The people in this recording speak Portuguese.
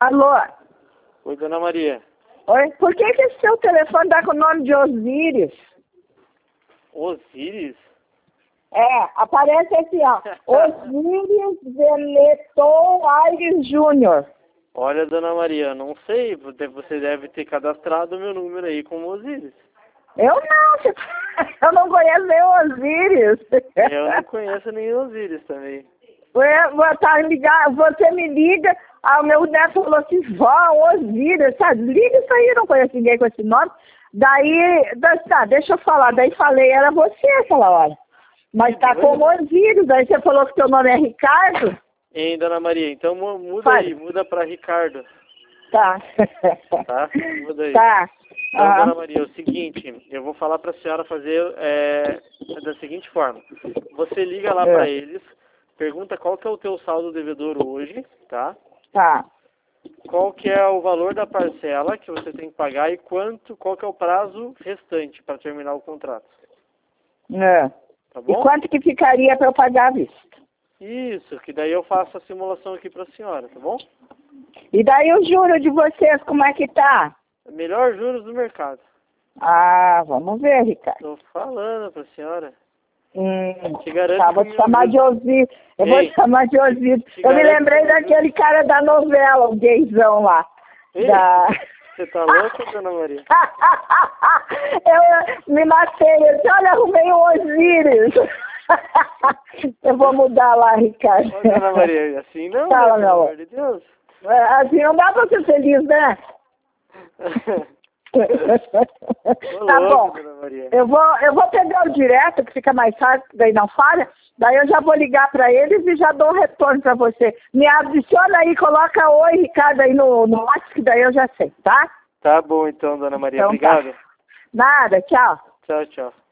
Alô? Oi, Dona Maria. Oi? Por que esse seu telefone tá com o nome de Osíris? Osíris? É, aparece assim, ó. Osíris Veneto Aires Júnior. Olha, Dona Maria, não sei, você deve ter cadastrado meu número aí como Osíris. Eu não, eu não conheço nem o Osíris. Eu não conheço nem Osíris também. Você me liga, o meu neto falou assim, vó, Osíris, sabe? Liga isso aí, eu não conheço ninguém com esse nome. Daí, tá, deixa eu falar, daí falei, era você aquela hora. Mas tá como Osíris, daí você falou que teu nome é Ricardo? Hein, Dona Maria, então muda aí, muda pra Ricardo. Tá. Tá? Muda aí. Tá. Então, Dona Maria, é o seguinte, eu vou falar pra senhora fazer da seguinte forma. Você liga lá pra eles, pergunta qual que é o teu saldo devedor hoje, tá? Tá. Qual que é o valor da parcela que você tem que pagar e qual que é o prazo restante para terminar o contrato. Tá bom? E quanto que ficaria para eu pagar à vista? Isso, que daí eu faço a simulação aqui para a senhora, tá bom? E daí o juro de vocês, como é que tá? Melhor juros do mercado. Ah, vamos ver, Ricardo. Tô falando para a senhora. Te Tá, vou te chamar de Osíris. Eu vou te chamar de Osíris. Eu me lembrei daquele cara da novela, o gaysão lá. Você tá louca, Dona Maria? Eu me matei. Eu disse, olha, arrumei o Osíris. Eu vou mudar lá, Ricardo. Ô, Dona Maria, assim não, fala, né, pelo amor de Deus. Assim não dá pra ser feliz, né? Tá bom, eu vou pegar o direto, que fica mais fácil, daí não falha, daí eu já vou ligar pra eles e já dou um retorno pra você. Me adiciona aí, coloca oi, Ricardo, aí no WhatsApp, que daí eu já sei, tá? Tá bom então, Dona Maria, Então, obrigado. Tá. Nada, tchau. Tchau, tchau.